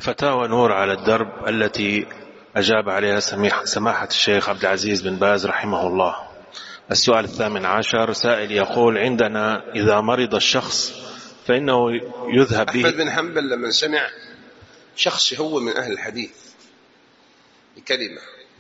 فتاوى نور على الدرب التي أجاب عليها سماحة الشيخ عبد العزيز بن باز رحمه الله. السؤال 18 سائل يقول: عندنا إذا مرض الشخص فإنه يذهب به. أحمد بن حنبل لما سمع شخص هو من أهل الحديث بكلمة،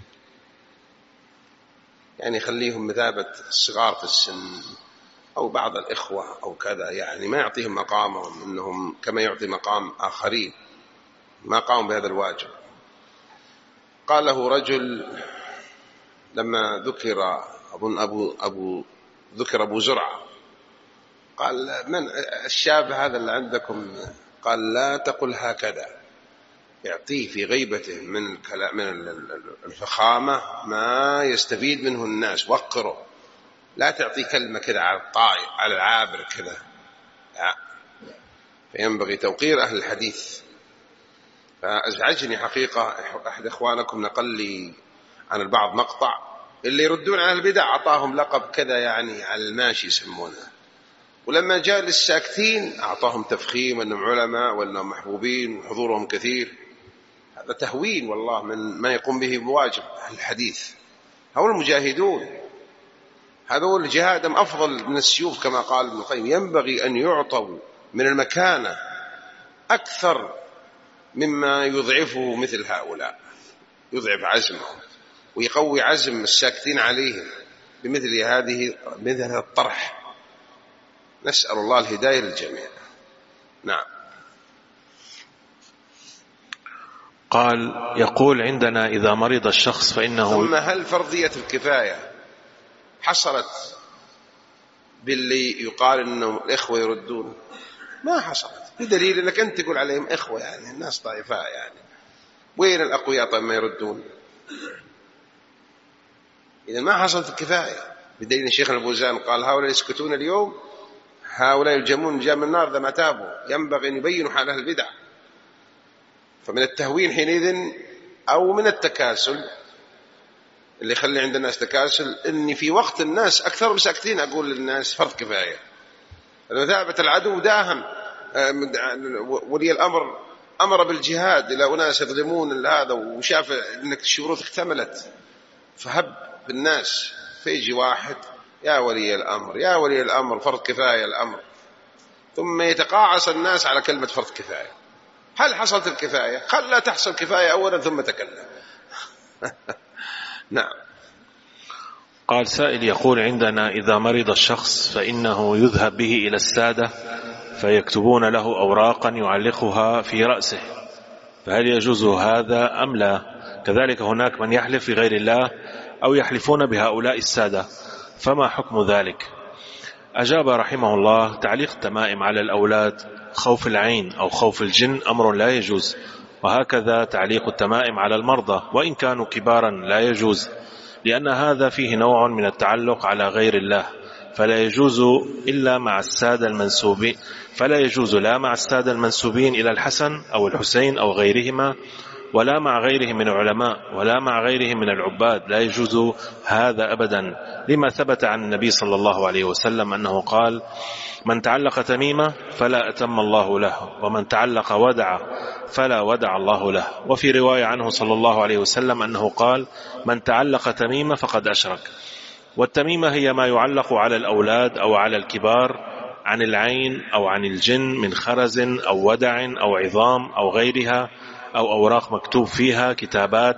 يعني خليهم مثابة الصغار في السن أو بعض الإخوة أو كذا، يعني ما يعطيهم مقامهم إنهم كما يعطي مقام آخرين ما قاموا بهذا الواجب. قال له رجل لما ذكر ذكر أبو زرعة، قال: من الشاب هذا اللي عندكم؟ قال: لا تقل هكذا، يعطيه في غيبته من الفخامة ما يستفيد منه الناس، وقره، لا تعطيه كلمة كذا على الطائر على العابر كذا، فينبغي توقير أهل الحديث. فأزعجني حقيقة أحد إخوانكم نقل لي عن البعض مقطع اللي يردون على البدع أعطاهم لقب كذا، يعني على الماشي يسمونه، ولما جاء للساكتين أعطاهم تفخيم أنهم علماء وأنهم محبوبين وحضورهم كثير. هذا تهوين والله من ما يقوم به بواجب أهل الحديث. هؤلاء المجاهدون، هذول جهادهم أفضل من السيوف كما قال ابن القيم، ينبغي أن يعطوا من المكانة أكثر مما يضعفه مثل هؤلاء، يضعف عزمهم ويقوي عزم الساكتين عليهم بمثل هذا الطرح. نسأل الله الهداية للجميع. نعم. قال: يقول عندنا إذا مرض الشخص فإنه. ثم هل فرضية الكفاية حصلت باللي يقال إنه الإخوة يردون؟ ما حصلت، بدليل أنك أنت تقول عليهم إخوة، يعني الناس ضعيفاء، يعني وين الأقوياء طيب ما يردون؟ إذا ما حصلت الكفاية، بدليل الشيخ البوزان قال: هؤلاء يسكتون اليوم، هؤلاء يلجمون جام النار إذا ما تابوا. ينبغي أن يبينوا حال أهل البدع. فمن التهوين حينئذ أو من التكاسل اللي يخلي عند الناس تكاسل، إني في وقت الناس أكثر مساكتين أقول للناس فرض كفاية. مثابة العدو داهم، ولي الأمر أمر بالجهاد إلى أناس يظلمون هذا، وشاف أنك الشروط اكتملت فهب بالناس، فيجي واحد: يا ولي الأمر يا ولي الأمر فرض كفاية الأمر، ثم يتقاعس الناس على كلمة فرض كفاية. هل حصلت الكفاية؟ خلى تحصل كفاية أولا ثم تكلم. نعم. قال سائل يقول: عندنا إذا مرض الشخص فإنه يذهب به إلى السادة فيكتبون له أوراقا يعلقها في رأسه، فهل يجوز هذا أم لا؟ كذلك هناك من يحلف بغير الله أو يحلفون بهؤلاء السادة، فما حكم ذلك؟ أجاب رحمه الله: تعليق التمائم على الأولاد خوف العين أو خوف الجن أمر لا يجوز، وهكذا تعليق التمائم على المرضى وإن كانوا كبارا لا يجوز، لأن هذا فيه نوع من التعلق على غير الله، فلا يجوز إلا مع السادة المنسوبين، فلا يجوز لا مع السادة المنسوبين إلى الحسن أو الحسين أو غيرهما، ولا مع غيرهم من العلماء، ولا مع غيرهم من العباد، لا يجوز هذا أبدا، لما ثبت عن النبي صلى الله عليه وسلم أنه قال: من تعلق تميمة فلا أتم الله له، ومن تعلق ودع فلا ودع الله له. وفي رواية عنه صلى الله عليه وسلم أنه قال: من تعلق تميمة فقد أشرك. والتميمة هي ما يعلق على الأولاد أو على الكبار عن العين أو عن الجن من خرز أو ودع أو عظام أو غيرها، أو أوراق مكتوب فيها كتابات،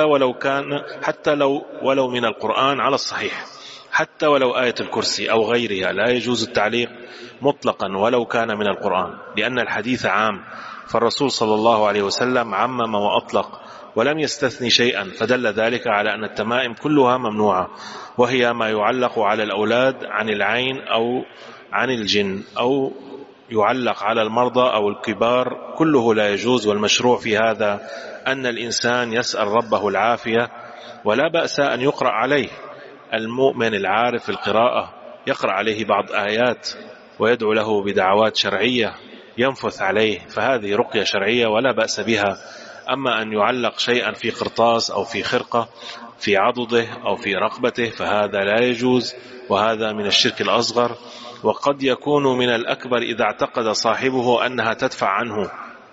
حتى ولو من القرآن على الصحيح، حتى ولو آية الكرسي أو غيرها، لا يجوز التعليق مطلقا ولو كان من القرآن، لأن الحديث عام، فالرسول صلى الله عليه وسلم عمم وأطلق ولم يستثني شيئا، فدل ذلك على أن التمائم كلها ممنوعة، وهي ما يعلق على الأولاد عن العين أو عن الجن، أو يعلق على المرضى أو الكبار، كله لا يجوز. والمشروع في هذا أن الإنسان يسأل ربه العافية، ولا بأس أن يقرأ عليه. المؤمن العارف القراءة يقرأ عليه بعض آيات ويدعو له بدعوات شرعية ينفث عليه، فهذه رقية شرعية ولا بأس بها. أما أن يعلق شيئا في قرطاس أو في خرقة في عضده أو في رقبته فهذا لا يجوز، وهذا من الشرك الأصغر، وقد يكون من الأكبر إذا اعتقد صاحبه أنها تدفع عنه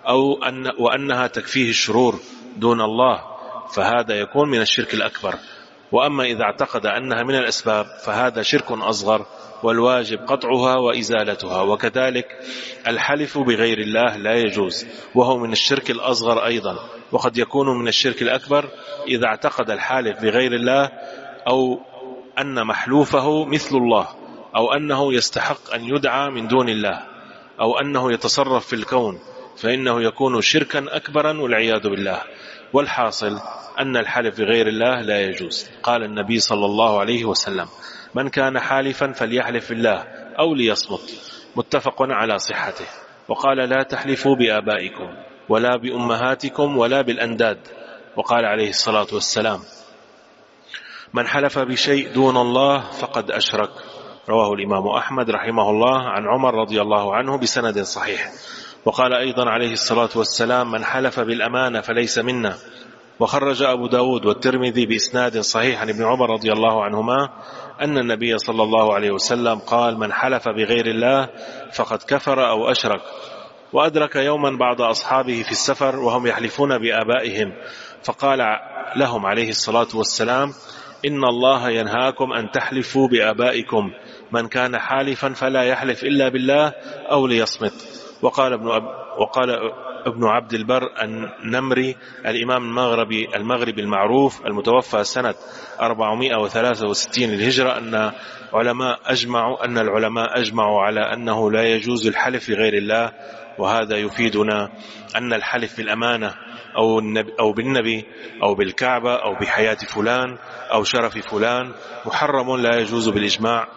وأنها تكفيه الشرور دون الله، فهذا يكون من الشرك الأكبر. وأما إذا اعتقد أنها من الأسباب فهذا شرك أصغر، والواجب قطعها وإزالتها. وكذلك الحلف بغير الله لا يجوز، وهو من الشرك الأصغر أيضا، وقد يكون من الشرك الأكبر إذا اعتقد الحالف بغير الله أو أن محلوفه مثل الله، أو أنه يستحق أن يدعى من دون الله، أو أنه يتصرف في الكون، فإنه يكون شركا أكبرا والعياذ بالله. والحاصل أن الحلف بغير الله لا يجوز. قال النبي صلى الله عليه وسلم: من كان حالفا فليحلف بالله أو ليصمت، متفق على صحته. وقال: لا تحلفوا بآبائكم ولا بأمهاتكم ولا بالأنداد. وقال عليه الصلاة والسلام: من حلف بشيء دون الله فقد أشرك. رواه الإمام أحمد رحمه الله عن عمر رضي الله عنه بسند صحيح. وقال أيضا عليه الصلاة والسلام: من حلف بالأمانة فليس منا. وخرج أبو داود والترمذي بإسناد صحيح عن ابن عمر رضي الله عنهما أن النبي صلى الله عليه وسلم قال: من حلف بغير الله فقد كفر أو أشرك. وأدرك يوما بعض أصحابه في السفر وهم يحلفون بآبائهم، فقال لهم عليه الصلاة والسلام: إن الله ينهاكم أن تحلفوا بآبائكم، من كان حالفا فلا يحلف إلا بالله أو ليصمت. وقال ابن عبد البر النمري الإمام المغربي المعروف المتوفى سنة 463 للهجرة أن العلماء أجمعوا على أنه لا يجوز الحلف بغير الله. وهذا يفيدنا أن الحلف بالأمانة أو بالنبي أو بالكعبة أو بحياة فلان أو شرف فلان محرم لا يجوز بالإجماع،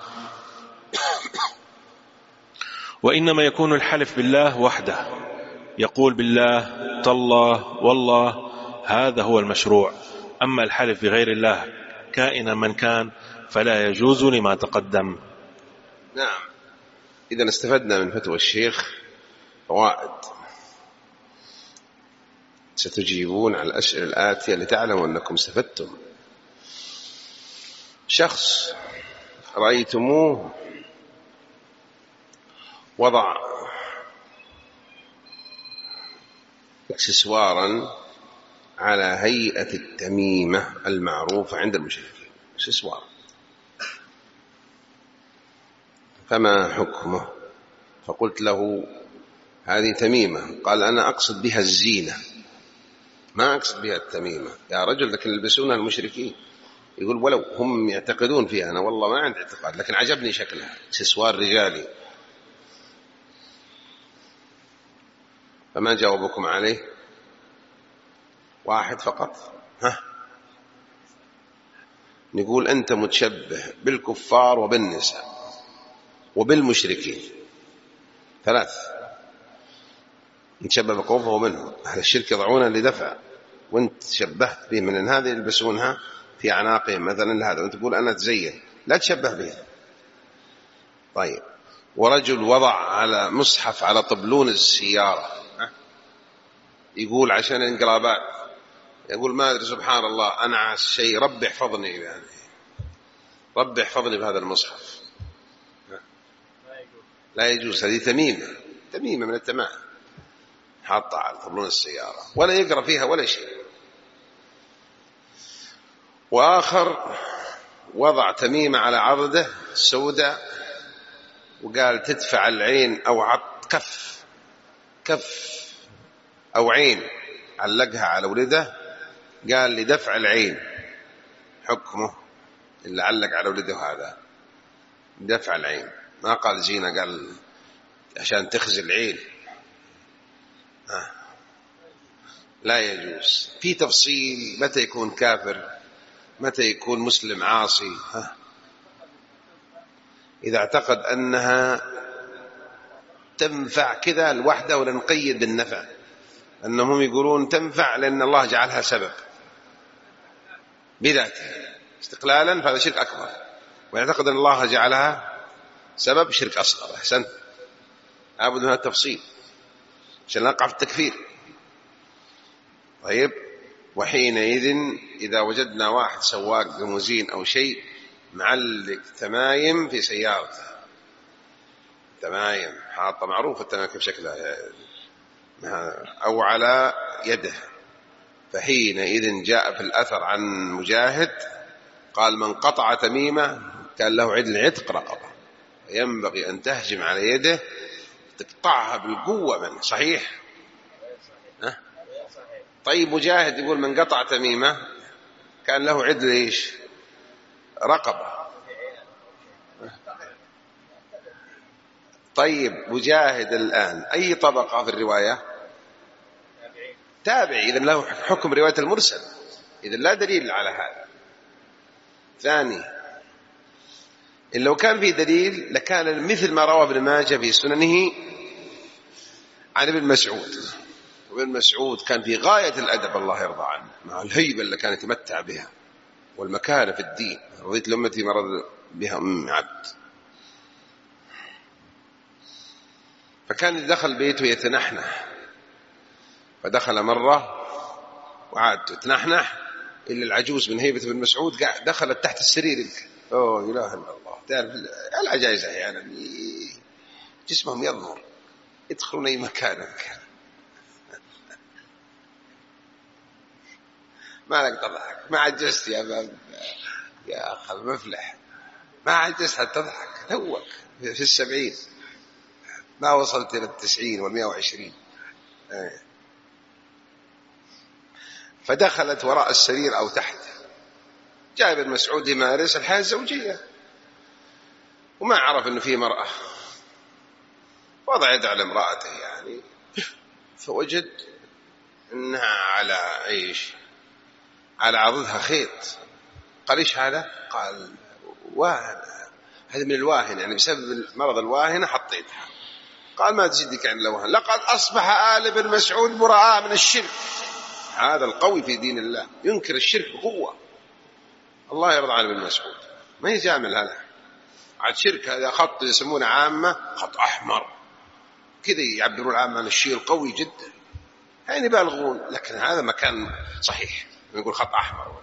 وإنما يكون الحلف بالله وحده، يقول بالله تالله والله، هذا هو المشروع. أما الحلف بغير الله كائنا من كان فلا يجوز لما تقدم. نعم، إذا استفدنا من فتوى الشيخ فوائد. ستجيبون على الأسئلة الآتية لتعلموا أنكم استفدتم. شخص رأيتموه وضع اكسسوارا على هيئة التميمة المعروفة عند المشركين، اكسسوار، فما حكمه؟ فقلت له: هذه تميمة. قال: أنا أقصد بها الزينة، ما أقصد بها التميمة. يا رجل، لكن يلبسونها المشركين. يقول: ولو هم يعتقدون فيها، أنا والله ما عندي اعتقاد، لكن عجبني شكلها، اكسسوار رجالي. فما جاوبكم عليه؟ واحد فقط. نقول: أنت متشبه بالكفار وبالنساء وبالمشركين، ثلاث. نتشبه بقوم فهو منهم، أهل الشرك يضعونها لدفع، وانت شبهت به من هذه يلبسونها في أعناقهم مثلا لهذا، وانت تقول أنا أتزين، لا تشبه به. طيب، ورجل وضع على مصحف على طبلون السيارة، يقول عشان الانقلابات، يقول ما أدري، سبحان الله، أنا على الشيء، رب احفظني، يعني رب احفظني بهذا المصحف. لا يجوز، هذه تميمة من التمائم، حاطة على طبلون السيارة، ولا يقرأ فيها ولا شيء. وآخر وضع تميمة على عضده سوداء، وقال تدفع العين أو كف أو عين، علقها على ولده، قال لدفع العين. حكمه اللي علق على ولده هذا دفع العين، ما قال زينة، قال عشان تخزي العين. لا يجوز. في تفصيل متى يكون كافر، متى يكون مسلم عاصي. إذا اعتقد أنها تنفع كذا الوحدة، ولا نقيد بالنفع، أنهم يقولون تنفع لأن الله جعلها سبب بذاته استقلالا، فهذا شرك أكبر. ويعتقد أن الله جعلها سبب، شرك أصغر. أحسن، أبدا هذا التفصيل عشان نقع في التكفير. طيب، وحينئذ إذا وجدنا واحد سواق ليموزين أو شيء معلق تمايم في سيارته، تمايم حاطة، معروفة التمايم كيف شكلها، أو على يده. فحينئذ جاء في الأثر عن مجاهد قال من قطع تميمة كان له عدل عتق رقبة، ينبغي أن تهجم على يده تقطعها بالقوة منه. صحيح؟ طيب مجاهد يقول من قطع تميمة كان له عدل إيش؟ رقبة. طيب مجاهد الآن أي طبقة في الرواية؟ تابعي، إذن له حكم رواية المرسل، إذن لا دليل على هذا. ثاني، إن لو كان في دليل لكان مثل ما روى ابن ماجه في سننه عن ابن مسعود، وابن مسعود كان في غاية الأدب الله يرضى عنه مع الهيبة اللي كان يتمتع بها والمكانة في الدين. رضيت لأمتي ما رضي بها أم عبد. فكان دخل بيته يتنحنح، فدخل مرة وعاد تنحنح إلا العجوز من هيبة ابن مسعود دخلت تحت السرير. أوه إله إلا الله، تعرف العجائز أحيانا جسمهم يظهر يدخلون أي مكان. ما لك تضحك؟ ما عجزت يا أخ المفلح، ما عجزت حتى تضحك توك في 70، ما وصلت إلى 90 و120. فدخلت وراء السرير أو تحت. جاء ابن مسعود يمارس الحياة الزوجية وما عرف أنه فيه مرأة، وضع يده على امرأته يعني، فوجد أنها على إيش؟ على عضدها خيط. قال إيش هذا؟ قال واهن، هذا من الواهن، يعني بسبب مرض الواهنة حطيتها. قال ما تزيدك عن الوهن، لقد أصبح آل ابن مسعود براء من الشرك. هذا القوي في دين الله ينكر الشرك بقوة. الله يرضى عن ابن مسعود، ما يجامل هذا عاد شرك. هذا خط يسمونه عامة، خط أحمر كذا يعبرون العامة عن الشيء القوي جدا، يعني يبالغون، لكن هذا مكان صحيح نقول خط أحمر.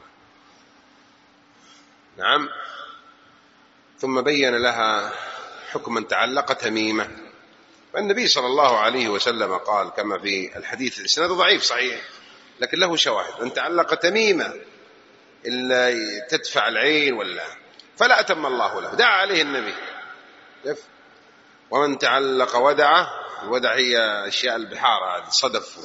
نعم. ثم بين لها حكم من تعلق تميمة. فالنبي صلى الله عليه وسلم قال كما في الحديث، الإسناد ضعيف صحيح لكن له شواهد، من تعلق تميمة إلا تدفع العين ولا فلا أتم الله له، دعا عليه النبي. ومن تعلق ودعة، الودع هي أشياء البحار، هذا صدف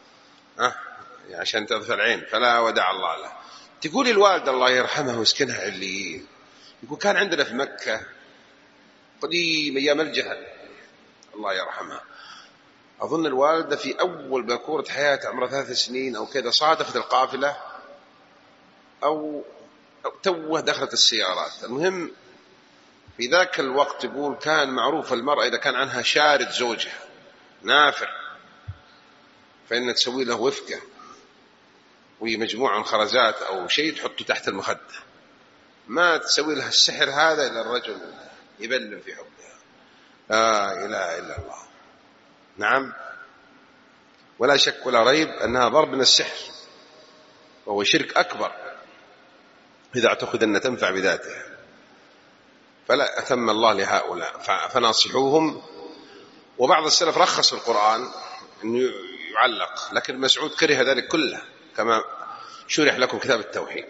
عشان تدفع العين، فلا ودع الله له. تقول الوالد الله يرحمه ويسكنها عليين، يقول كان عندنا في مكة قديم أيام الجهل الله يرحمها، أظن الوالدة في أول باكورة حياتها عمرها 3 سنين أو كذا صادفت القافلة أو توه دخلت السيارات. المهم في ذاك الوقت يقول كان معروف المرأة إذا كان عنها شارد زوجها نافر فإن تسوي له وفقة ومجموعة من خرزات أو شيء تحطه تحت المخدة، ما تسوي لها السحر هذا إلا الرجل يبلم في حبها. لا إله إلا الله. نعم. ولا شك ولا ريب أنها ضرب من السحر، وهو شرك أكبر إذا اعتقد أن تنفع بذاتها. فلا أتم الله لهؤلاء، فناصحوهم. وبعض السلف رخص في القرآن أنه يعلق، لكن مسعود كره ذلك كله كما شرح لكم كتاب التوحيد،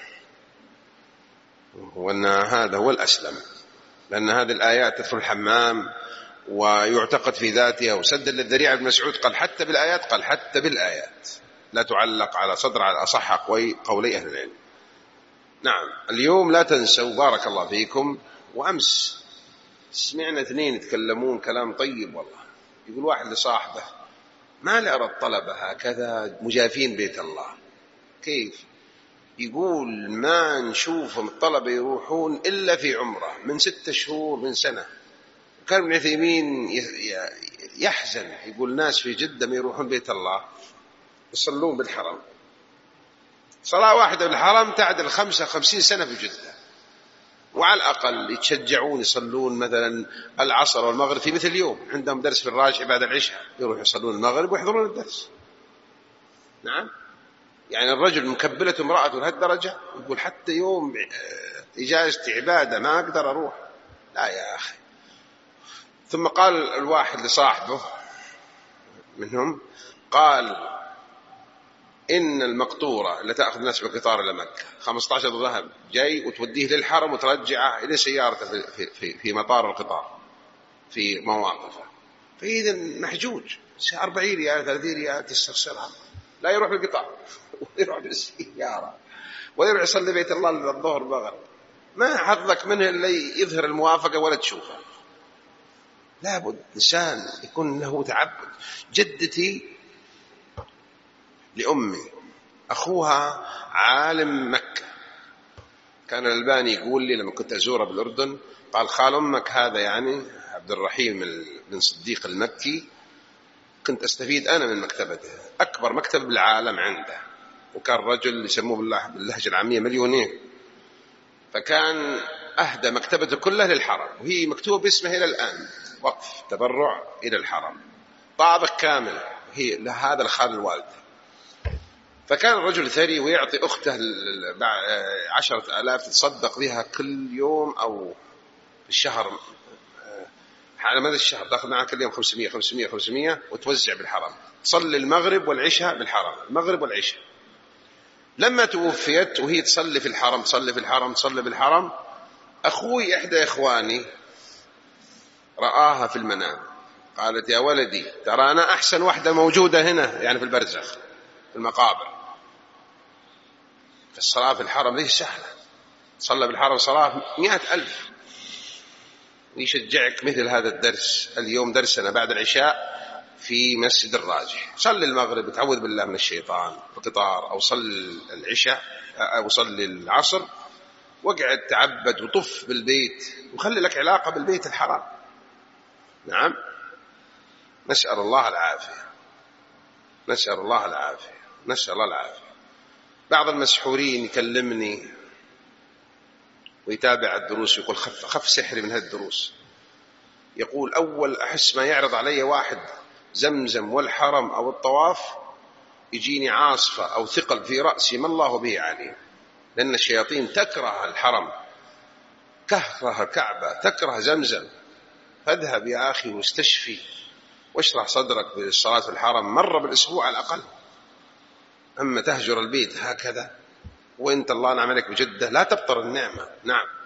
وأن هذا هو الأسلم، لأن هذه الآيات تدخل الحمام ويعتقد في ذاتها. وسد للذريعة ابن مسعود قال حتى بالآيات، قال حتى بالآيات لا تعلق على صدر، على أصح قولي أهل العلم. نعم. اليوم لا تنسوا بارك الله فيكم، وأمس سمعنا 2 يتكلمون كلام طيب والله. يقول واحد لصاحبه ما لأرى الطلبة هكذا مجافين بيت الله. كيف؟ يقول ما نشوفهم الطلبة يروحون إلا في عمره من 6 شهور من سنة. كان ابن عثيمين يحزن، يقول ناس في جدة ما يروحون بيت الله يصلون بالحرم، صلاة واحدة بالحرم تعدل 55 سنة في جدة، وعلى الأقل يتشجعون يصلون مثلا العصر والمغرب في مثل اليوم، عندهم درس في الراجع بعد العشاء يروحوا يصلون المغرب ويحضرون الدرس. نعم. يعني الرجل مكبلة امرأته لهالدرجة، يقول حتى يوم إجازتي عبادة ما أقدر أروح. لا يا أخي. ثم قال الواحد لصاحبه منهم قال إن المقطورة اللي تأخذ الناس بالقطار إلى مكة 15 ذهب جاي وتوديه للحرم وترجعه إلى سيارته في مطار القطار في مواقفه، فإذا محجوج 40 ريال 30 ريال تستخسرها، لا يروح بالقطار ويروح بالسيارة ويروح يصلي بيت الله للظهر بغل، ما حظك منه اللي يظهر الموافقة ولا تشوفه. لابد إنسان يكون له تعبد. جدتي لأمي أخوها عالم مكة، كان الألباني يقول لي لما كنت أزوره بالأردن، قال خال أمك هذا يعني عبد الرحيم بن صديق المكي كنت أستفيد أنا من مكتبته، أكبر مكتب بالعالم عنده، وكان رجل يسموه باللهجة العامية مليونير، فكان أهدى مكتبته كلها للحرم، وهي مكتوب باسمه إلى الآن، وقف تبرع إلى الحرم، طابق كامل هي هذا الخال الوالد. فكان الرجل ثري ويعطي أخته 10,000 تتصدق بها كل يوم أو في الشهر، على مدى الشهر تأخذ معها كل يوم 500 وتوزع بالحرم، تصلي المغرب والعشاء بالحرم، المغرب والعشاء. لما توفيت وهي تصلي في الحرم، أخوي إحدى إخواني رآها في المنام، قالت يا ولدي ترى أنا أحسن واحدة موجودة هنا، يعني في البرزخ في المقابر. فالصلاة في الحرم ليس سهلة، صلى بالحرم صلاة 100,000. ويشجعك مثل هذا الدرس اليوم، درسنا بعد العشاء في مسجد الراجح، صلي المغرب تعوذ بالله من الشيطان القطار، أو صلي العشاء أو صلي العصر، واقعد تعبد وطف بالبيت وخلي لك علاقة بالبيت الحرام. نعم، نسأل الله العافية. بعض المسحورين يكلمني ويتابع الدروس ويقول خف سحري من هذه الدروس، يقول أول أحس ما يعرض علي واحد زمزم والحرم أو الطواف يجيني عاصفة أو ثقل في رأسي ما الله به عليم، لأن الشياطين تكره الحرم، تكره الكعبة، تكره زمزم. فاذهب يا أخي واستشفي واشرح صدرك بالصلاة في الحرم مرة بالأسبوع على الأقل. أما تهجر البيت هكذا وإنت الله نعم عليك بجدة لا تبطر النعمة. نعم.